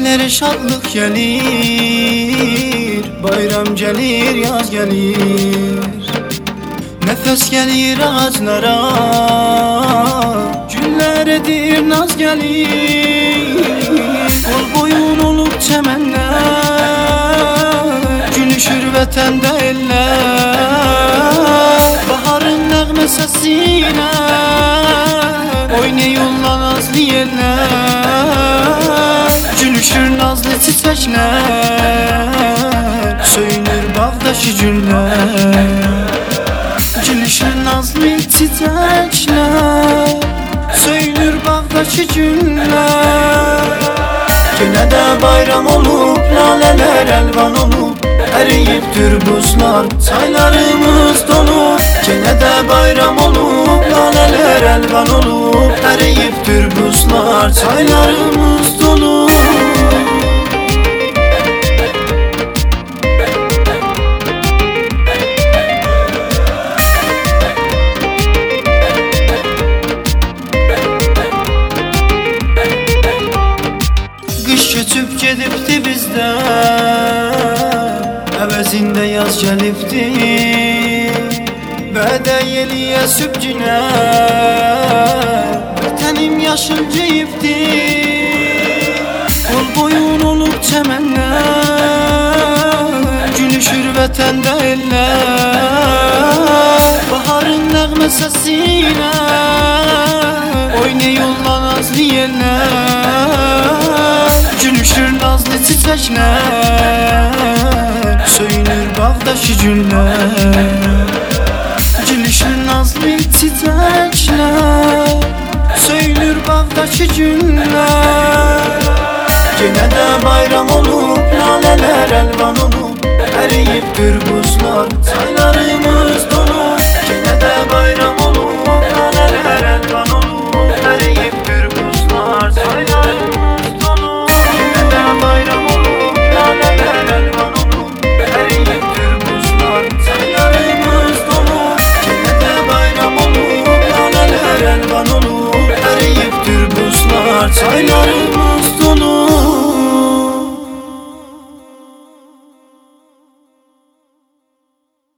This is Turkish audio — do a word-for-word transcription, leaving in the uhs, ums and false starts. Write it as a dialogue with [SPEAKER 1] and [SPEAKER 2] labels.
[SPEAKER 1] Evlere şadlık gelir, bayram gelir, yaz gelir. Nefes gelir ağaçlara, güller edir, naz gelir. Kol boyun olup çemenler, gülüşür vətəndə eller. Baharın nəğmə səsinə oynayırlar nazlı yerler. Gülüşür nazlı çiçekler, söyünür bağdaşı güller. Gülüşür nazlı çiçekler, söyünür bağdaşı güller. Yine de bayram olup, laleler elvan olup, eriyiptir buzlar, çaylarımız dolup. Yine de bayram olup, laleler elvan olup, eriyiptir buzlar, çaylarımız dolup. Köçüp gedibdi bizdən, əvəzində yaz gəlibdi. Bədə yeliyə sübcünə, vətənim yaşıncıyıbdi. Kol boyun olub çəmənlər, gülüşür vətəndə eller. Baharın nəğmə səsinə oynayırlar nazlı yerlər. Gülüşür nazlı çiçekler, söyünür bağdaşı güller. Gülüşür nazlı çiçekler, söyünür bağdaşı güller. Yine de bayram olup, laleler elvan olup, eriyiptir buzlar, çaylarımız dolup. Yine de bayram olup, laleler elvan olup, eriyiptir buzlar, çaylarımız dolup. Bayram olup, laleler elvan olup, eriyiptir buzlar, çaylarımız dolup. Yine de bayram olup, laleler elvan olup, eriyiptir buzlar, çaylarımız